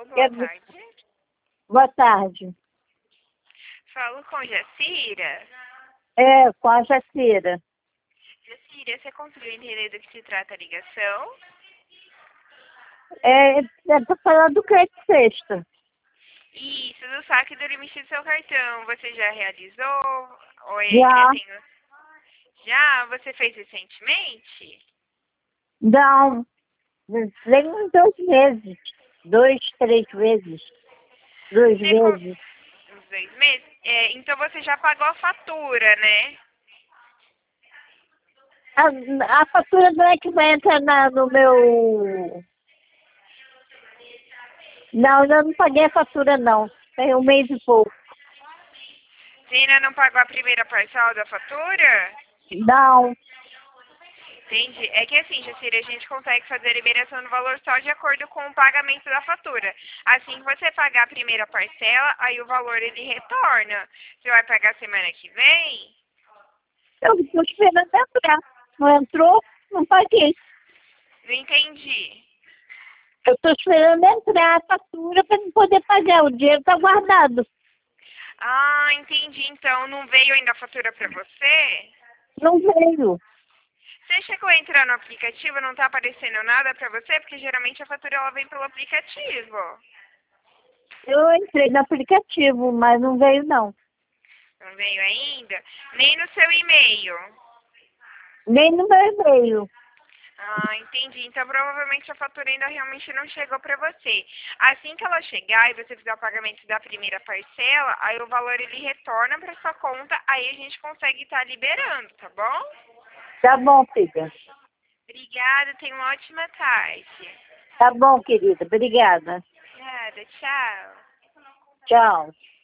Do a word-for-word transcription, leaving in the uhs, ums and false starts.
boa Quero- tarde. Boa tarde. Falo com Jacira. É, com a Jacira. Jacira, você conseguiu entender do que se trata a ligação? É, é pra falar do crédito sexta. Isso, do saque do limite do seu cartão. Você já realizou? Ou é- Já. já tem... Já? Você fez recentemente? Não, tem uns dois meses. Dois, três vezes. Dois Você con- vezes. Uns dois meses? É, então você já pagou a fatura, né? A, a fatura não é que vai entrar na, no meu... Não, eu não paguei a fatura, não. Tem um mês e pouco. Você ainda não pagou a primeira parcela da fatura? Não, Entendi. É que assim, Jacira, a gente consegue fazer a liberação do valor só de acordo com o pagamento da fatura. Assim que você pagar a primeira parcela, aí o valor ele retorna. Você vai pagar semana que vem? eu estou esperando entrar. Não entrou, não paguei. Não entendi. Eu estou esperando entrar a fatura para não poder pagar. O dinheiro está guardado. Ah, entendi. Então não veio ainda a fatura pra você? Não veio. Você chegou a entrar no aplicativo, não tá aparecendo nada pra você? Porque geralmente a fatura ela vem pelo aplicativo. Eu entrei no aplicativo, mas não veio, não. Não veio ainda? Nem no seu e-mail. Nem no meu e-mail. Ah, entendi. Então provavelmente a fatura ainda realmente não chegou pra você. Assim que ela chegar e você fizer o pagamento da primeira parcela, aí o valor ele retorna pra sua conta, aí a gente consegue estar liberando, tá bom? Tá bom, filha. Obrigada, tenha uma ótima tarde. Tá bom, querida. Obrigada. Nada, tchau. Tchau.